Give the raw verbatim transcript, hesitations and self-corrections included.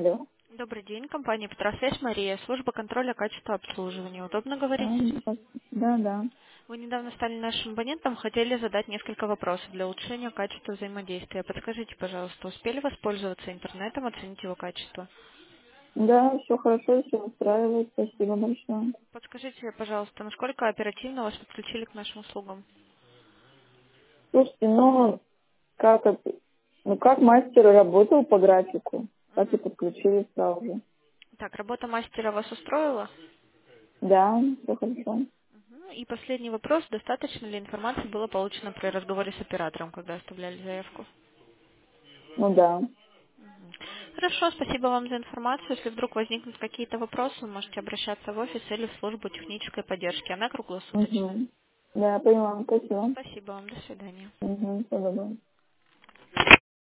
Алло. Добрый день, компания «Петросвязь», Мария, служба контроля качества обслуживания. Удобно А, говорить? Да, да. Вы недавно стали нашим абонентом, хотели задать несколько вопросов для улучшения качества взаимодействия. Подскажите, пожалуйста, успели воспользоваться интернетом, оценить его качество? Да, все хорошо, все устраивает. Спасибо большое. Подскажите, пожалуйста, насколько оперативно вас подключили к нашим услугам? Слушайте, ну, как это? Ну, как мастер работал по графику, так и Мгм. подключили сразу же. Так, работа мастера вас устроила? Да, все хорошо. Мгм. И последний вопрос. Достаточно ли информации было получено при разговоре с оператором, когда оставляли заявку? Ну да. Хорошо, спасибо вам за информацию. Если вдруг возникнут какие-то вопросы, вы можете обращаться в офис или в службу технической поддержки. Она круглосуточная. Угу. Да, поняла. Спасибо. Спасибо вам. До свидания. Угу, все добро.